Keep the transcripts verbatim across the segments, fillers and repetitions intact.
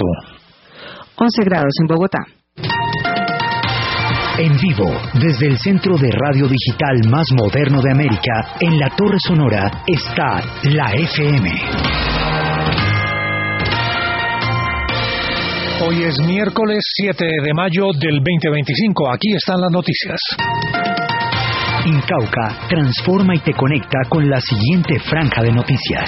Pasto. once grados en Bogotá. En vivo, desde el centro de radio digital más moderno de América, en la Torre Sonora, está la F M. Hoy es miércoles siete de mayo del veinte veinticinco. Aquí están las noticias. Incauca transforma y te conecta con la siguiente franja de noticias.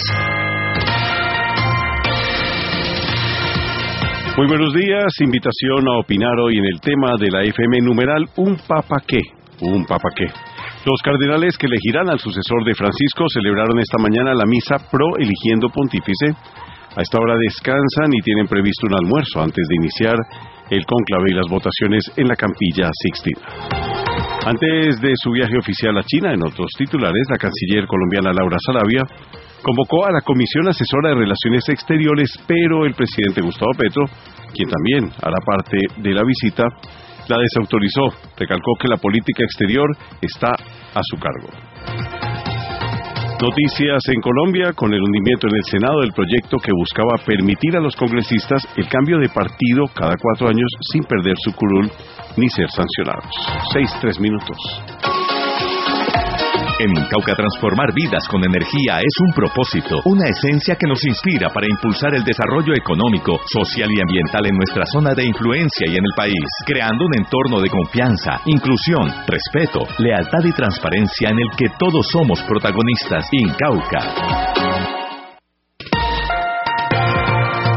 Muy buenos días, invitación a opinar hoy en el tema de la F M numeral Un Papa qué, un Papa qué. Los cardenales que elegirán al sucesor de Francisco celebraron esta mañana la misa pro eligiendo pontífice. A esta hora descansan y tienen previsto un almuerzo antes de iniciar el cónclave y las votaciones en la Capilla Sixtina. Antes de su viaje oficial a China, en otros titulares, la canciller colombiana Laura Sarabia convocó a la Comisión Asesora de Relaciones Exteriores, pero el presidente Gustavo Petro, quien también hará parte de la visita, la desautorizó. Recalcó que la política exterior está a su cargo. Noticias en Colombia, con el hundimiento en el Senado del proyecto que buscaba permitir a los congresistas el cambio de partido cada cuatro años sin perder su curul ni ser sancionados. Seis, tres minutos. En Incauca, transformar vidas con energía es un propósito, una esencia que nos inspira para impulsar el desarrollo económico, social y ambiental en nuestra zona de influencia y en el país, creando un entorno de confianza, inclusión, respeto, lealtad y transparencia en el que todos somos protagonistas. Incauca.